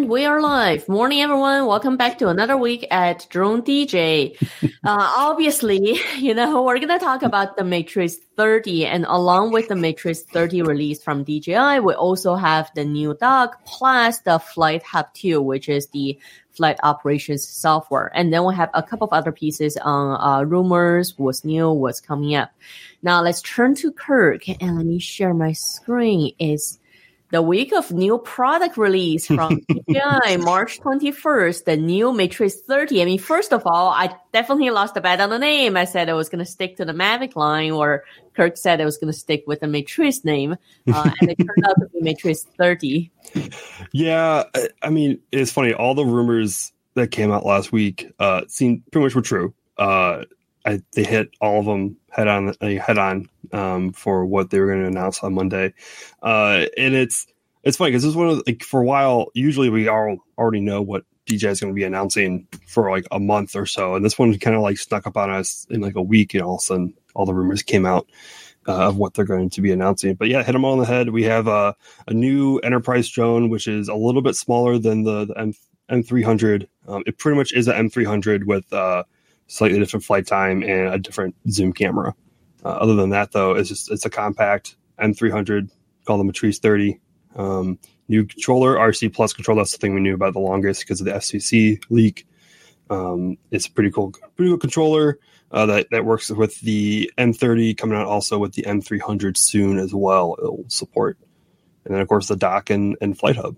And we are live. Morning, everyone. Welcome back to another week at Drone DJ. Obviously, we're going to talk about the Matrix 30, and along with the Matrix 30 release from DJI, we also have the new dock plus the Flight Hub 2, which is the flight operations software. And then we have a couple of other pieces on rumors, what's new, what's coming up. Now let's turn to Kirk, and let me share my screen. It's the week of new product release from DJI, March 21st, the new Matrix 30. I mean, first of all, I definitely lost the bet on the name. I said I was going to stick to the Mavic line, or Kirk said I was going to stick with the Matrix name, and it turned out to be Matrix 30. Yeah, I mean, it's funny. All the rumors that came out last week seemed pretty much were true. They hit all of them head on for what they were going to announce on Monday, and it's funny because this is one of for a while. Usually, we already know what DJI is going to be announcing for like a month or so, and this one kind of like snuck up on us in like a week, and all of a sudden, all the rumors came out of what they're going to be announcing. But yeah, hit them all on the head. We have a new enterprise drone, which is a little bit smaller than the M300. It pretty much is an M300 with slightly different flight time and a different zoom camera. Other than that, though, it's a compact M300 called the Matrix 30. New controller, RC Plus controller. That's the thing we knew about the longest because of the FCC leak. It's a pretty cool controller that works with the M30 coming out also with the M300 soon as well. It'll support. And then, of course, the dock and Flight Hub.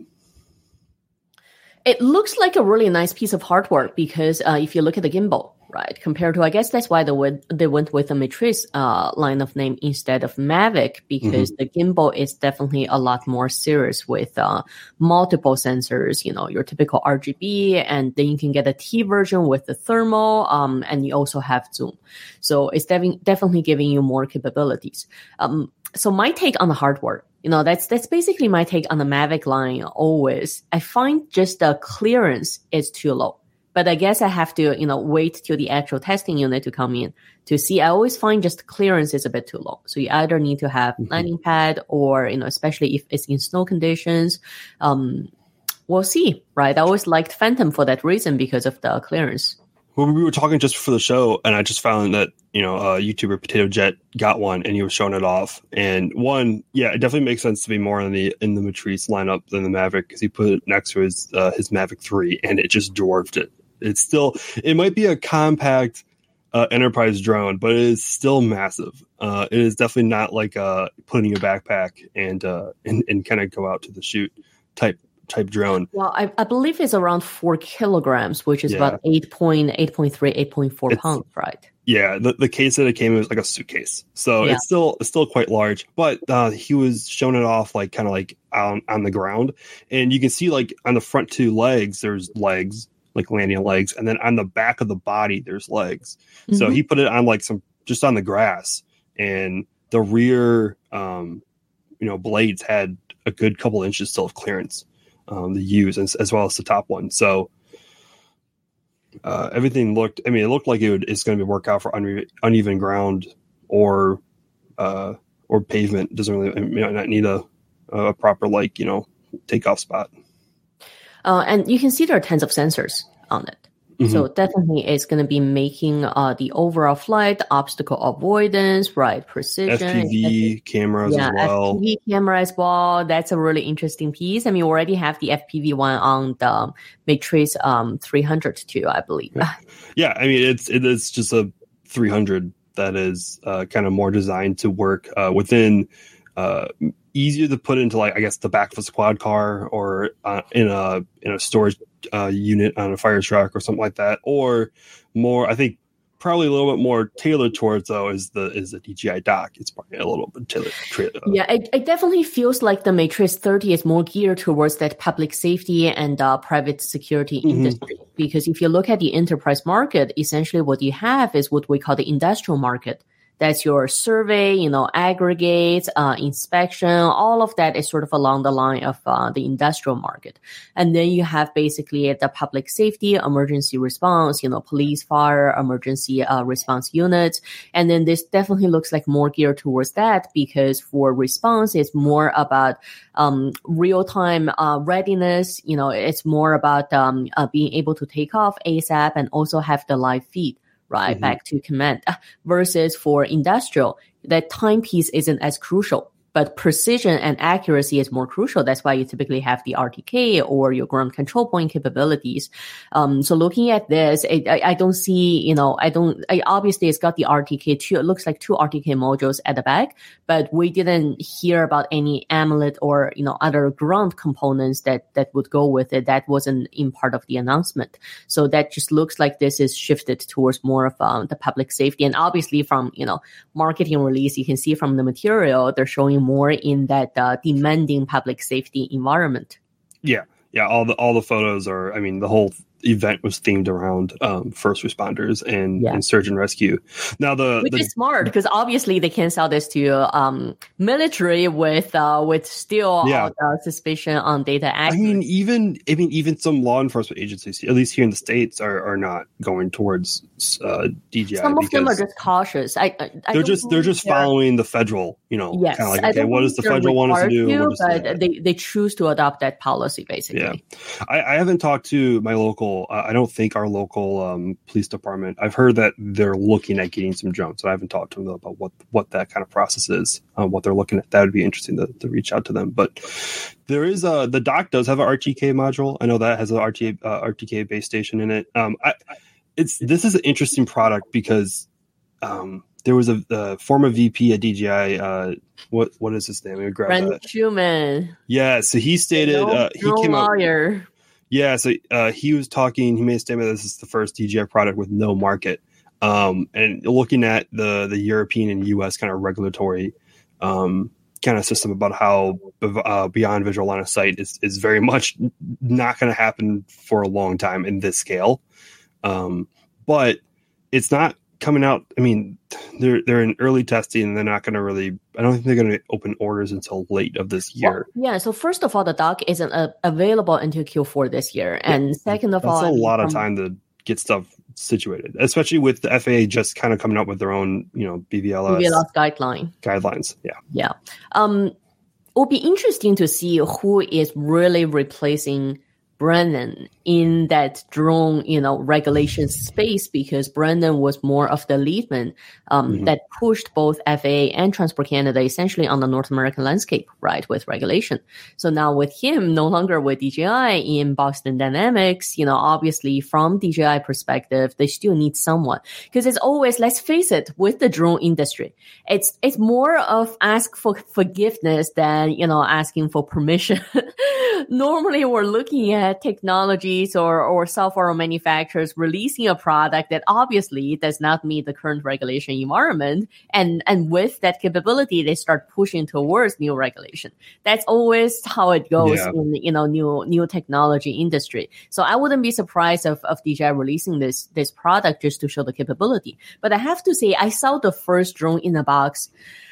It looks like a really nice piece of hardware because if you look at the gimbal, right, compared to, I guess that's why they went with the Matrix line of name instead of Mavic, because the gimbal is definitely a lot more serious with multiple sensors, your typical RGB, and then you can get a T version with the thermal, and you also have zoom. So it's definitely giving you more capabilities. So my take on the hardware, that's basically my take on the Mavic line always. I find just the clearance is too low. But I guess I have to, wait till the actual testing unit to come in to see. I always find just clearance is a bit too low. So you either need to have landing pad or, especially if it's in snow conditions. We'll see, right? I always liked Phantom for that reason because of the clearance. Well, we were talking just for the show, and I just found that, YouTuber Potato Jet got one, and he was showing it off. And one, yeah, it definitely makes sense to be more in the Matrix lineup than the Mavic, because he put it next to his Mavic 3, and it just dwarfed it. It might be a compact enterprise drone, but it is still massive. It is definitely not like putting in a backpack and kind of go out to the shoot type drone. Well, I believe it's around 4 kilograms, which is about 8.3, 8.4 pounds, right? Yeah, the case that it came in was like a suitcase, so it's still quite large. But he was showing it off like kind of like on the ground, and you can see like on the front 2 legs, there's legs, like landing legs, and then on the back of the body, there's legs. So he put it on like just on the grass, and the rear, blades had a good couple inches still of clearance. The use as well as the top one. So everything looked like it's going to be work out for uneven ground or pavement. It doesn't really not need a proper takeoff spot. And you can see there are tons of sensors on it. So definitely it's going to be making the overall flight, obstacle avoidance, right, precision. FPV cameras as well. FPV camera as well. That's a really interesting piece. I mean, we already have the FPV one on the Matrix 300 too, I believe. Yeah, I mean, it is just a 300 that is kind of more designed to work within easier to put into I guess the back of a squad car or in a storage unit on a fire truck or something like that, or more. I think probably a little bit more tailored towards though is the DJI dock. It's probably a little bit tailored. Yeah, it definitely feels like the Matrix 30 is more geared towards that public safety and private security industry. Because if you look at the enterprise market, essentially what you have is what we call the industrial market. That's your survey, aggregates, inspection, all of that is sort of along the line of the industrial market. And then you have basically the public safety, emergency response, police, fire, emergency response units. And then this definitely looks like more geared towards that, because for response, it's more about real-time readiness. It's more about being able to take off ASAP and also have the live feed right back to command, versus for industrial, that time piece isn't as crucial. But precision and accuracy is more crucial. That's why you typically have the RTK or your ground control point capabilities. So looking at this, I don't see, obviously it's got the RTK it looks like 2 RTK modules at the back, but we didn't hear about any AMOLED or, other ground components that would go with it. That wasn't in part of the announcement. So that just looks like this is shifted towards more of the public safety. And obviously from, marketing release, you can see from the material, they're showing more in that demanding public safety environment. Yeah. All the photos are. I mean, the whole event was themed around first responders and search and rescue. Now which is smart, because obviously they can sell this to military with still suspicion on data accuracy. Even some law enforcement agencies, at least here in the States, are not going towards DJI. Some of them are just cautious. They're just following the federal. Yes, kind of like, okay, what does the federal want us to do? But they choose to adopt that policy basically. Yeah, I haven't talked to my local. I don't think our local police department. I've heard that they're looking at getting some drones. So I haven't talked to them about what that kind of process is, what they're looking at. That would be interesting to reach out to them. But there is the dock does have an RTK module. I know that has an RTK base station in it. This is an interesting product because there was a former VP at DJI. What is his name? Let me grab Brent that. Schumann. Yeah, so he stated he came lawyer. out. Yeah, so he was talking. He made a statement that this is the first DJI product with no market. And looking at the European and US kind of regulatory kind of system about how beyond visual line of sight is very much not going to happen for a long time in this scale. But it's not coming out. I mean, they're in early testing, and they're not going to really. I don't think they're going to open orders until late of this year. Well, yeah. So first of all, the dock isn't available until Q4 this year, and second of all, that's a lot of time to get stuff situated, especially with the FAA just kind of coming up with their own, BVLS guidelines. Yeah. It'll be interesting to see who is really replacing Brennan in that drone, regulation space, because Brennan was more of the leadman that pushed both FAA and Transport Canada essentially on the North American landscape, right, with regulation. So now with him no longer with DJI in Boston Dynamics, obviously from DJI perspective, they still need someone, because it's always, let's face it, with the drone industry, it's more of ask for forgiveness than, asking for permission. Normally we're looking at technologies or software manufacturers releasing a product that obviously does not meet the current regulation environment. And with that capability, they start pushing towards new regulation. That's always how it goes in, new technology industry. So I wouldn't be surprised of DJI releasing this product just to show the capability. But I have to say, I saw the first drone in a box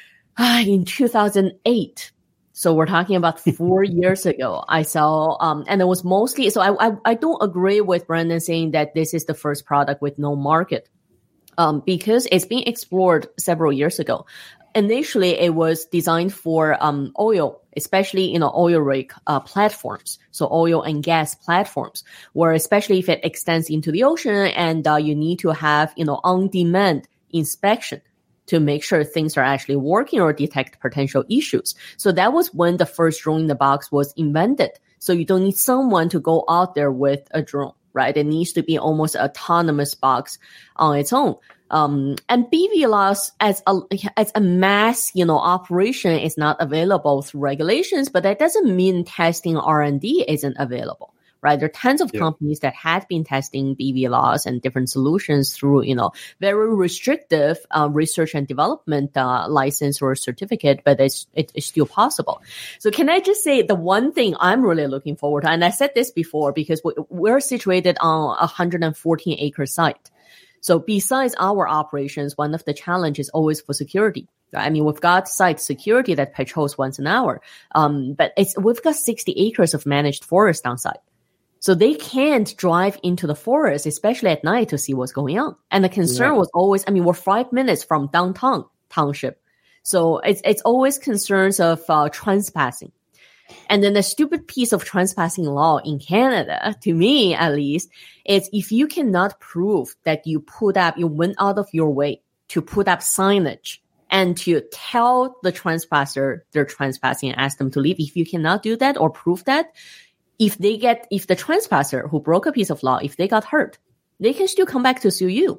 in 2008. So we're talking about 4 years ago. I saw, and it was mostly, so I don't agree with Brandon saying that this is the first product with no market, because it's been explored several years ago. Initially, it was designed for, oil, especially, oil rig, platforms. So oil and gas platforms, where especially if it extends into the ocean and, you need to have, on-demand inspection to make sure things are actually working or detect potential issues. So that was when the first drone in the box was invented. So you don't need someone to go out there with a drone, right? It needs to be almost an autonomous box on its own. And BVLOS as a mass, operation is not available through regulations, but that doesn't mean testing R&D isn't available. Right. There are tons of companies that had been testing BVLOS and different solutions through, very restrictive research and development license or certificate, but it's still possible. So can I just say the one thing I'm really looking forward to, and I said this before, because we're situated on a 114-acre site. So besides our operations, one of the challenges always for security. I mean, we've got site security that patrols once an hour, but we've got 60 acres of managed forest on site. So they can't drive into the forest, especially at night, to see what's going on. And the concern was always, I mean, we're 5 minutes from downtown township. So it's always concerns of trespassing. And then the stupid piece of trespassing law in Canada, to me at least, is if you cannot prove that you went out of your way to put up signage and to tell the trespasser they're trespassing and ask them to leave. If you cannot do that or prove that, if the trespasser who broke a piece of law, if they got hurt, they can still come back to sue you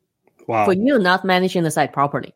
for you not managing the site properly.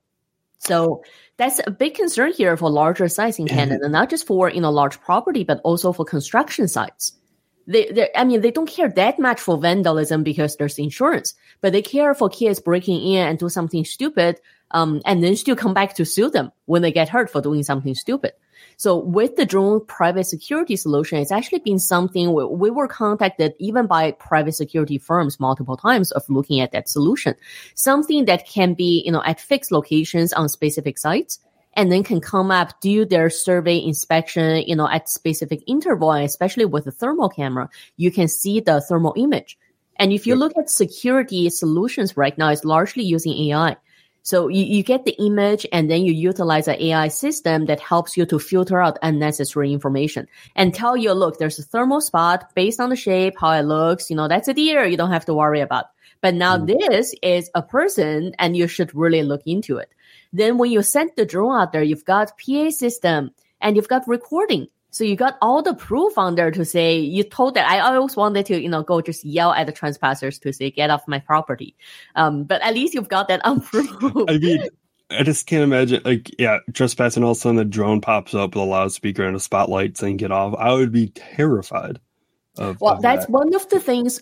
So that's a big concern here for larger sites in Canada, not just for, large property, but also for construction sites. They don't care that much for vandalism because there's insurance, but they care for kids breaking in and do something stupid, and then still come back to sue them when they get hurt for doing something stupid. So with the drone private security solution, it's actually been something we were contacted even by private security firms multiple times of looking at that solution. Something that can be, at fixed locations on specific sites and then can come up, do their survey inspection, at specific interval, and especially with the thermal camera, you can see the thermal image. And if you look at security solutions right now, it's largely using AI. So you get the image and then you utilize an AI system that helps you to filter out unnecessary information and tell you, look, there's a thermal spot based on the shape, how it looks, that's a deer, you don't have to worry about. But now this is a person and you should really look into it. Then when you send the drone out there, you've got PA system and you've got recording. So you got all the proof on there to say, you told that I always wanted to, go just yell at the trespassers to say, get off my property. But at least you've got that on proof. I mean, I just can't imagine, trespassing, all of a sudden the drone pops up with a loudspeaker and a spotlight saying get off. I would be terrified of that's that. one of the things,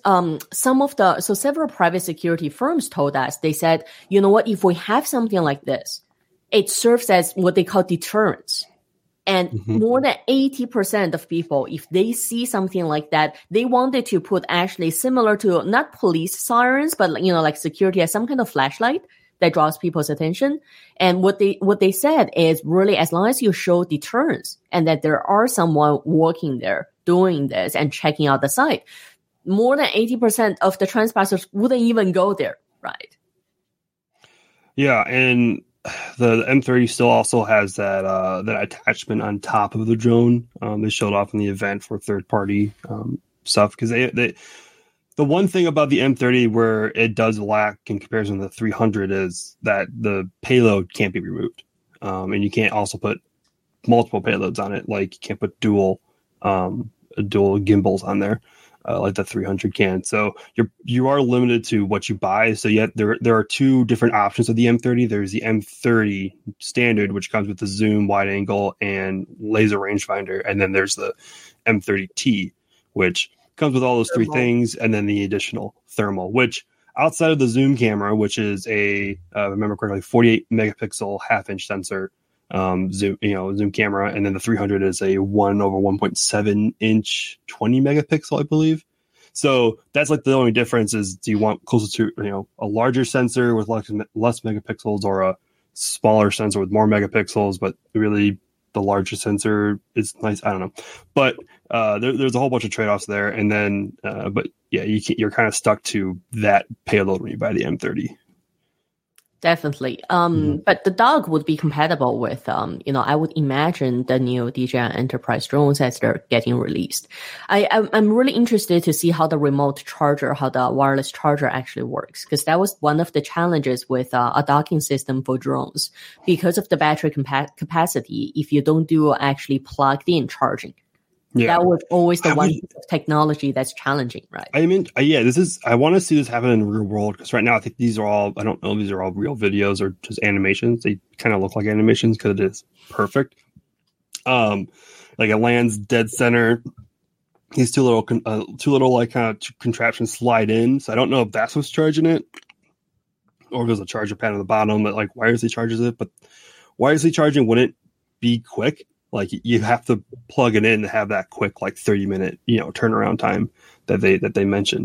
several private security firms told us, they said, you know what, if we have something like this, it serves as what they call deterrence. And more than 80% of people, if they see something like that, they wanted to put actually similar to not police sirens, but like security as some kind of flashlight that draws people's attention. And what they said is really, as long as you show deterrence and that there are someone working there doing this and checking out the site, more than 80% of the trespassers wouldn't even go there, right? Yeah, and the M30 still also has that attachment on top of the drone. They showed off in the event for third party stuff because the one thing about the M30 where it does lack in comparison to the 300 is that the payload can't be removed, and you can't also put multiple payloads on it. Like you can't put dual gimbals on there. Like the 300 can. So you are limited to what you buy. So yet there are two different options of the M30. There's the M30 standard, which comes with the zoom, wide angle, and laser rangefinder. And then there's the M30T, which comes with all those three things, and then the additional thermal, which outside of the zoom camera, which is if I remember correctly, 48 megapixel half-inch sensor, zoom camera, and then the 300 is a 1/1.7 inch 20 megapixel, I believe. So that's like the only difference is, do you want closer to a larger sensor with less megapixels or a smaller sensor with more megapixels, but really the larger sensor is nice. I don't know, but there's a whole bunch of trade-offs there, and then but yeah, you're kind of stuck to that payload when you buy the M30. Definitely. But the dog would be compatible with, I would imagine the new DJI Enterprise drones as they're getting released. I'm really interested to see how the remote charger, how the wireless charger actually works, because that was one of the challenges with a docking system for drones. Because of the battery capacity, if you don't do actually plugged in charging, that was always the one piece of technology that's challenging, right? I mean, I want to see this happen in the real world, because right now I think these are all, I don't know if these are all real videos or just animations. They kind of look like animations because it is perfect. Like it lands dead center. These two little like kind of contraptions slide in. So I don't know if that's what's charging it, or if there's a charger pad on the bottom that like wirelessly charges it. But wirelessly charging wouldn't be quick. Like you have to plug it in to have that quick, like 30-minute, turnaround time that they mentioned.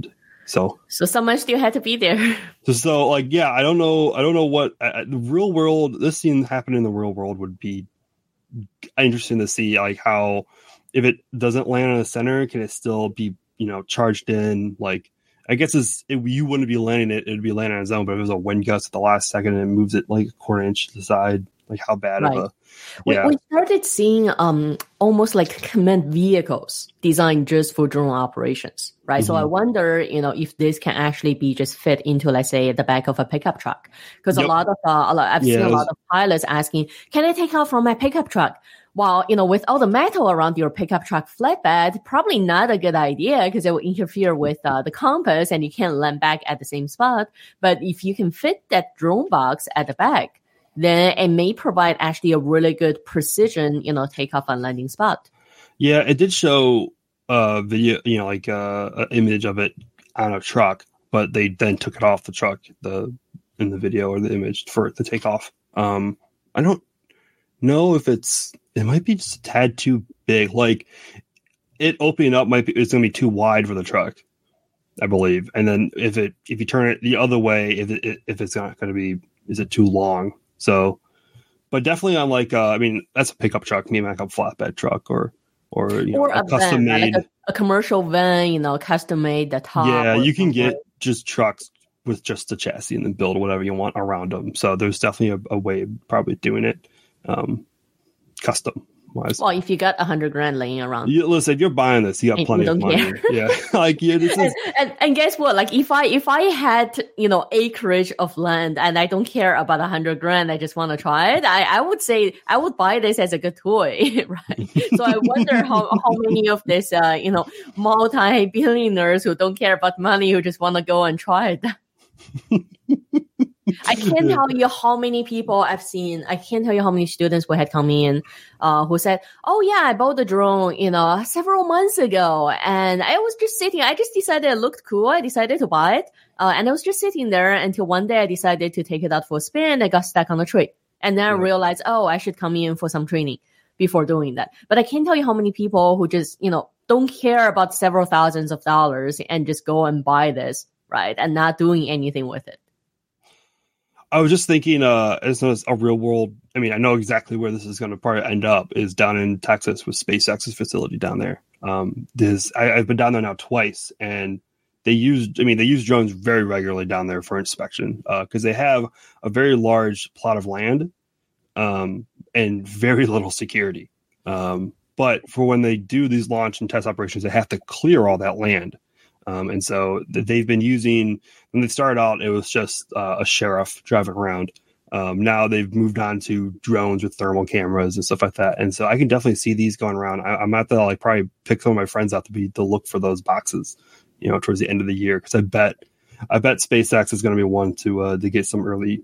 So someone still had to be there. So like, yeah, I don't know what the real world. This scene happened in the real world would be interesting to see, like how if it doesn't land in the center, can it still be charged in? Like, I guess you wouldn't be landing it; it'd be landing on its own. But if it was a wind gust at the last second and it moves it like a quarter inch to the side, like how bad of a We started seeing almost like command vehicles designed just for drone operations, right? So I wonder, if this can actually be just fit into, let's say, the back of a pickup truck, because I've seen a lot of pilots asking, "Can I take off from my pickup truck?" Well, with all the metal around your pickup truck flatbed, probably not a good idea because it will interfere with the compass and you can't land back at the same spot. But if you can fit that drone box at the back, then it may provide actually a really good precision, takeoff and landing spot. Yeah, it did show video, like an image of it on a truck, but they then took it off the truck in the video or the image for the takeoff. I don't know if it might be just a tad too big. Like it opening up it's going to be too wide for the truck, I believe. And then if you turn it the other way, if it's not going to be, is it too long? So, but definitely on like, that's a pickup truck, maybe like a flatbed truck or a custom made, like a commercial van, custom made the top. Yeah, you can get just trucks with just the chassis and then build whatever you want around them. So there's definitely a way of probably doing it custom wise. Well, if you got $100,000 laying around, listen, if you're buying this, you got plenty of money. Yeah, like this is. And guess what? Like if I had acreage of land and I don't care about $100,000, I just want to try it. I would say I would buy this as a good toy, right? So I wonder how many of this multi-billionaires who don't care about money who just want to go and try it. I can't tell you how many people I've seen. I can't tell you how many students who had come in who said, "Oh yeah, I bought the drone, several months ago, and I was just sitting. I just decided it looked cool. I decided to buy it, and I was just sitting there until one day I decided to take it out for a spin. I got stuck on a tree, and then I realized, I should come in for some training before doing that. But I can't tell you how many people who just don't care about several thousands of dollars and just go and buy this, right, and not doing anything with it." I was just thinking, as a real world, I know exactly where this is going to probably end up is down in Texas with SpaceX's facility down there. I've been down there now twice, and they use drones very regularly down there for inspection because they have a very large plot of land and very little security. But for when they do these launch and test operations, they have to clear all that land. And so they've been using, when they started out, it was just a sheriff driving around. Now they've moved on to drones with thermal cameras and stuff like that. And so I can definitely see these going around. I'm at the probably pick some of my friends out to look for those boxes, towards the end of the year. Cause I bet SpaceX is going to be one to get some early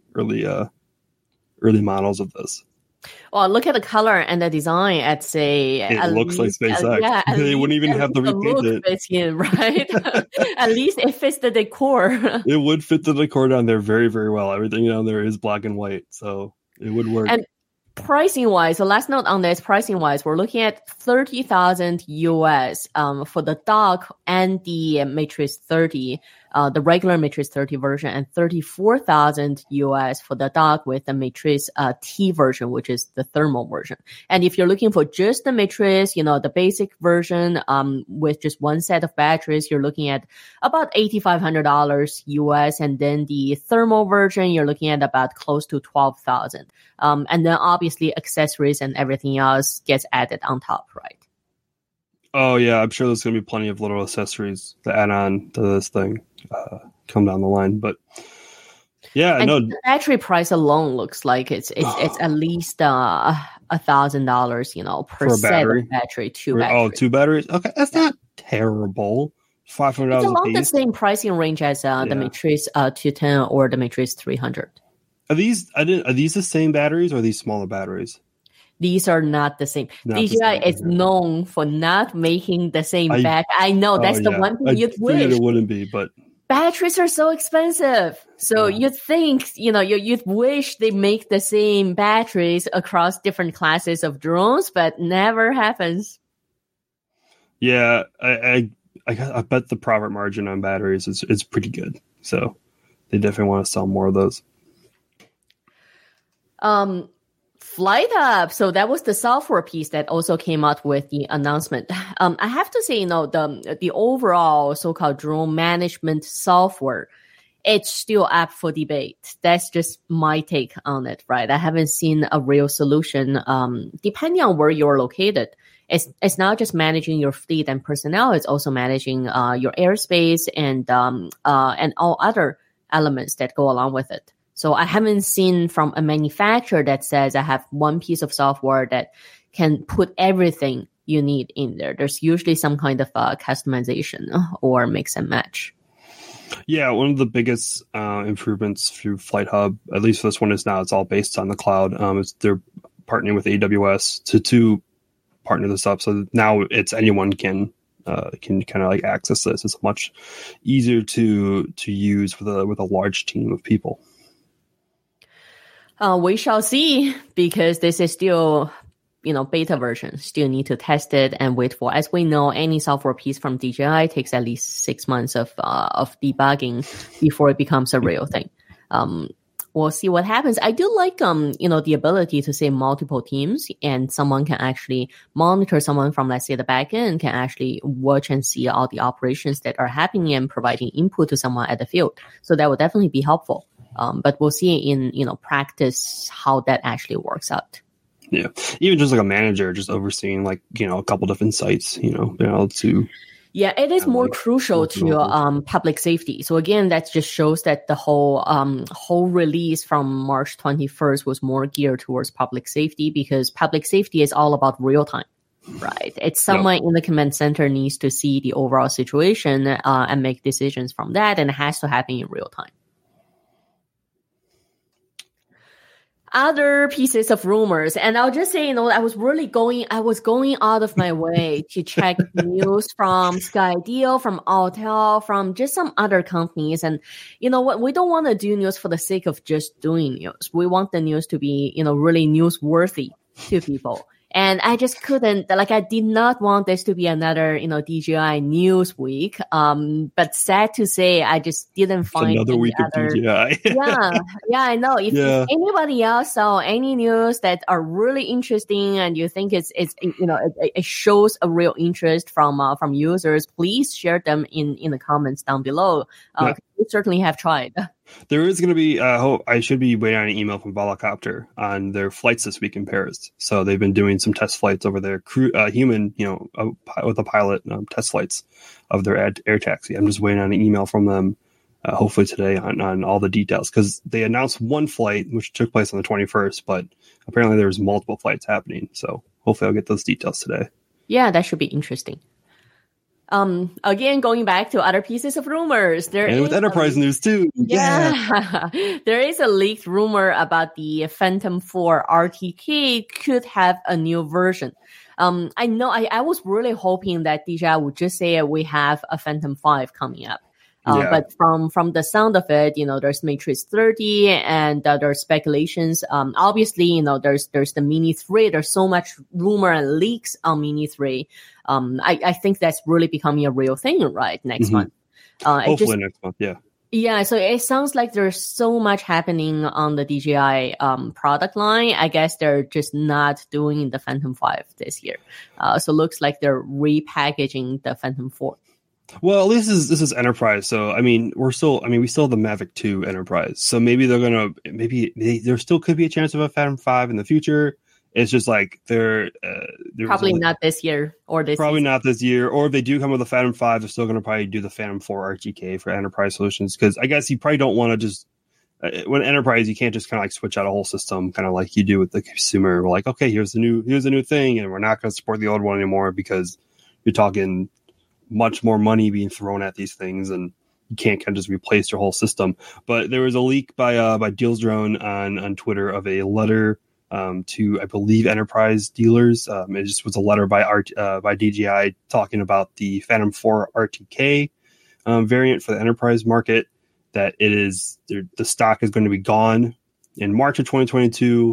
models of this. Well, look at the color and the design. I'd say it looks like SpaceX. They wouldn't even have to repaint it. Fits in, right? At least it fits the decor. It would fit the decor down there very, very well. Everything down there is black and white, so it would work. And pricing wise, the last note on this, pricing wise, we're looking at $30,000 US for the dock and the Matrix 30. The regular Matrix 30 version, and $34,000 US for the dock with the Matrix T version, which is the thermal version. And if you're looking for just the Matrix, the basic version with just one set of batteries, you're looking at about $8,500 US, and then the thermal version, you're looking at about close to $12,000. And then obviously accessories and everything else gets added on top, right? Oh yeah, I'm sure there's going to be plenty of little accessories to add on to this thing come down the line. But yeah, and the battery price alone looks like it's at least $1,000, per set of battery. Two batteries. Okay, that's not terrible. $500. It's along the same pricing range as the Matrix 210 or the Matrix 300. Are these the same batteries or are these smaller batteries? These are not the same. DJI is known for not making the same battery. I know that's the one thing you'd wish. It wouldn't be, but batteries are so expensive. So you'd think, you'd wish they make the same batteries across different classes of drones, but never happens. Yeah, I bet the profit margin on batteries is pretty good. So they definitely want to sell more of those. Flight Hub. So that was the software piece that also came out with the announcement. I have to say, the overall so-called drone management software, it's still up for debate. That's just my take on it, right? I haven't seen a real solution. Depending on where you're located, it's not just managing your fleet and personnel. It's also managing your airspace and all other elements that go along with it. So I haven't seen from a manufacturer that says I have one piece of software that can put everything you need in there. There's usually some kind of customization or mix and match. Yeah, one of the biggest improvements through Flight Hub, at least for this one, is now it's all based on the cloud. They're partnering with AWS to partner this up. So now it's anyone can kind of like access this. It's much easier to use with a large team of people. We shall see, because this is still, beta version. Still need to test it and wait for. As we know, any software piece from DJI takes at least 6 months of debugging before it becomes a real thing. We'll see what happens. I do like, the ability to say multiple teams, and someone can actually monitor someone from, let's say, the back end can actually watch and see all the operations that are happening and providing input to someone at the field. So that would definitely be helpful. But we'll see in, practice how that actually works out. Yeah. Even just like a manager just overseeing a couple different sites, being able to. Yeah, it is more crucial to public safety. So again, that just shows that the whole release from March 21st was more geared towards public safety, because public safety is all about real time. Right. It's someone in the command center needs to see the overall situation and make decisions from that, and it has to happen in real time. Other pieces of rumors, and I'll just say, I was going out of my way to check news from Skydio, from Autel, from just some other companies. And you know what? We don't want to do news for the sake of just doing news. We want the news to be, really newsworthy to people. And I just couldn't, I did not want this to be another, DJI news week. But sad to say, I just didn't find another week of DJI. yeah, I know. If anybody else saw any news that are really interesting and you think it shows a real interest from users, please share them in the comments down below. We certainly have tried. There is going to be, I should be waiting on an email from Volocopter on their flights this week in Paris. So they've been doing some test flights over their human, with a pilot test flights of their air taxi. I'm just waiting on an email from them, hopefully today on all the details, because they announced one flight, which took place on the 21st, but apparently there's multiple flights happening. So hopefully I'll get those details today. Yeah, that should be interesting. Again, going back to other pieces of rumors, with enterprise news too. Yeah. There is a leaked rumor about the Phantom 4 RTK could have a new version. I know I was really hoping that DJI would just say we have a Phantom 5 coming up. But from the sound of it, there's Matrix 30 and there's speculations. Obviously, there's the Mini 3. There's so much rumor and leaks on Mini 3. I think that's really becoming a real thing, right? Next month. Hopefully next month, yeah. Yeah, so it sounds like there's so much happening on the DJI product line. I guess they're just not doing the Phantom 5 this year. So it looks like they're repackaging the Phantom 4. Well, at least this is enterprise. So, we still have the Mavic 2 enterprise. So maybe there still could be a chance of a Phantom 5 in the future. It's just like they're probably not this year or this probably season. Not this year. Or if they do come with a Phantom 5, they're still going to probably do the Phantom 4 RTK for enterprise solutions. Because I guess you probably don't want to just when enterprise, you can't just kind of like switch out a whole system, kind of like you do with the consumer. We're like, okay, here's a new thing, and we're not going to support the old one anymore because you're talking much more money being thrown at these things, and you can't kind of just replace your whole system. But there was a leak by Deals Drone on Twitter of a letter to, I believe, enterprise dealers. It just was a letter by DJI talking about the Phantom 4 RTK variant for the enterprise market, that it is the stock is going to be gone in March of 2022.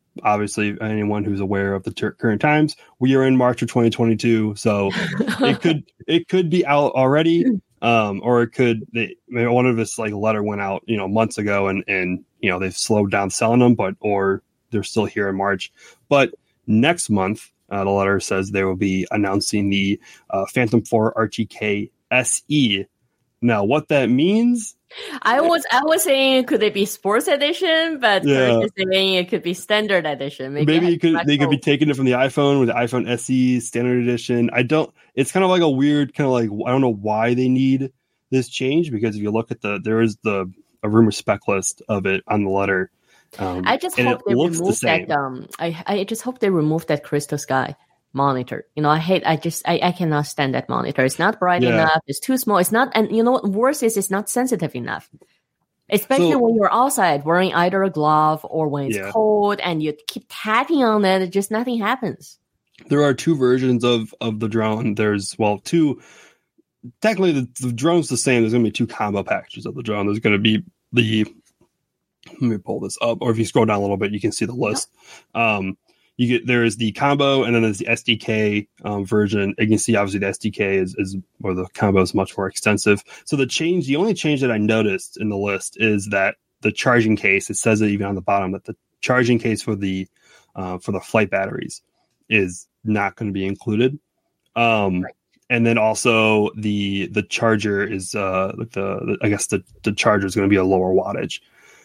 obviously anyone who's aware of the current times, we are in March of 2022, so it could be out already, or it could. Maybe one of this like letter went out months ago, and they've slowed down selling them, or they're still here in March. But next month, the letter says they will be announcing the Phantom 4 RTK SE. Now, what that means? I was saying, could it be Sports Edition? But Kurt is saying it could be Standard Edition. Maybe they could be taking it from the iPhone with the iPhone SE Standard Edition. It's kind of like a weird kind of like, I don't know why they need this change, because if you look at there is a rumor spec list of it on the letter. I just hope they remove that. I just hope they remove that Crystal Sky monitor. I cannot stand that monitor. It's not bright enough. It's too small. It's not, and what worse is, it's not sensitive enough. Especially when you're outside wearing either a glove or when it's cold and you keep tapping on it, just nothing happens. There are two versions of the drone. There's two. Technically, the drone's the same. There's going to be two combo packages of the drone. There's going to be let me pull this up, or if you scroll down a little bit, you can see the list. There is the combo, and then there's the SDK version. You can see obviously the SDK is or the combo is much more extensive. So the only change that I noticed in the list is that the charging case. It says it even on the bottom that the charging case for the flight batteries is not going to be included. Right. And then also the charger is I guess the charger is going to be a lower wattage.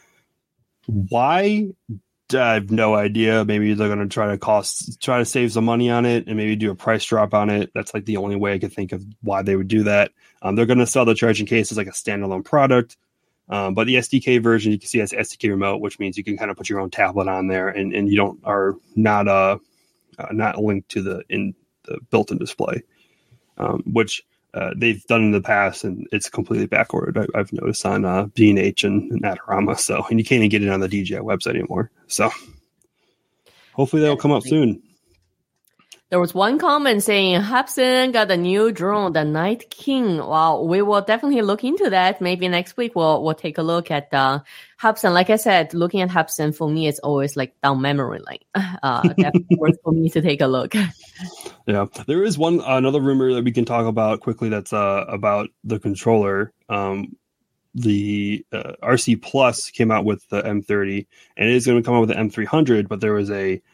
Why? I have no idea. Maybe they're going to try to save some money on it and maybe do a price drop on it. That's like the only way I could think of why they would do that. They're going to sell the charging case as like a standalone product. But the SDK version, you can see has SDK remote, which means you can kind of put your own tablet on there and you are not linked to the built-in display, which they've done in the past, and it's completely backward. I've noticed on B&H and Adorama. And you can't even get it on the DJI website anymore. So hopefully that'll come up soon. There was one comment saying Hubsan got a new drone, the Night King. Wow, we will definitely look into that. Maybe next week we'll take a look at Hubsan. Like I said, looking at Hubsan for me is always like down memory lane. That's worth for me to take a look. Yeah, there is another rumor that we can talk about quickly. That's about the controller. The RC Plus came out with the M30, and it is going to come out with the M300. But there was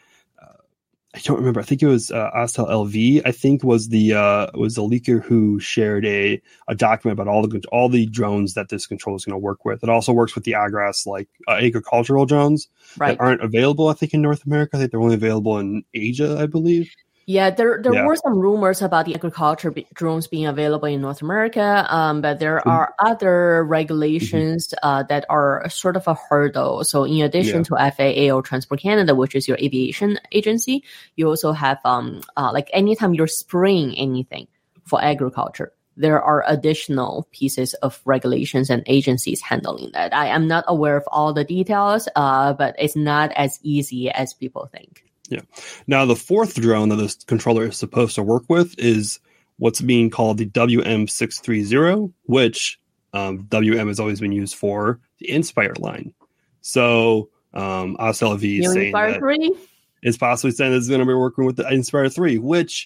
I don't remember. I think it was Astel LV. I think was the leaker who shared a document about all the drones that this controller is going to work with. It also works with the Agras agricultural drones that aren't available. I think in North America. I think they're only available in Asia, I believe. Yeah, there were some rumors about the agriculture drones being available in North America, but there are other regulations that are sort of a hurdle. So in addition to FAA or Transport Canada, which is your aviation agency, you also have like anytime you're spraying anything for agriculture, there are additional pieces of regulations and agencies handling that. I am not aware of all the details, but it's not as easy as people think. Yeah. Now, the fourth drone that this controller is supposed to work with is what's being called the WM630, which WM has always been used for the Inspire line. So, ASLV is saying Inspire 3? It's possibly saying this is going to be working with the Inspire 3, which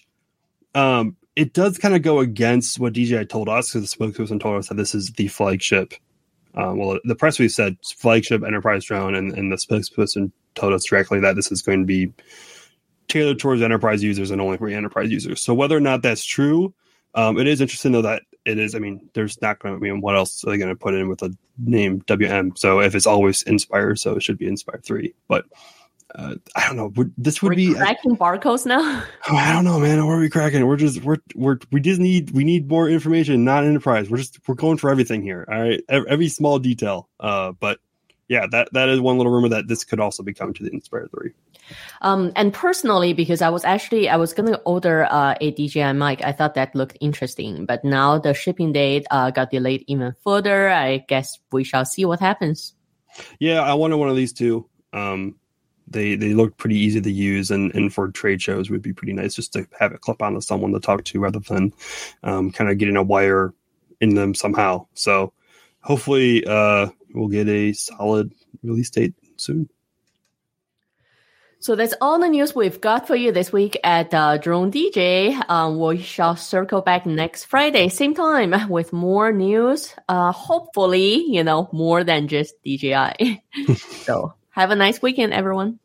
it does kind of go against what DJI told us, because the spokesperson told us that this is the flagship. The press release said flagship enterprise drone, and the spokesperson told us directly that this is going to be tailored towards enterprise users and only for enterprise users. So whether or not that's true, it is interesting though that it is. I mean, there's not going to be what else are they going to put in with the name WM? So if it's always Inspire, so it should be Inspire 3. But I don't know. We're be cracking barcodes now. I don't know, man. What are we cracking? We need more information, not enterprise. We're going for everything here. All right, every small detail. But yeah, that is one little rumor that this could also be coming to the Inspire 3. And personally, because I was going to order a DJI mic, I thought that looked interesting. But now the shipping date got delayed even further. I guess we shall see what happens. Yeah, I wanted one of these too. They look pretty easy to use, and for trade shows would be pretty nice just to have it clip on to someone to talk to rather than kind of getting a wire in them somehow. So hopefully we'll get a solid release date soon. So that's all the news we've got for you this week at Drone DJ. We shall circle back next Friday, same time, with more news. Hopefully, more than just DJI. So have a nice weekend, everyone.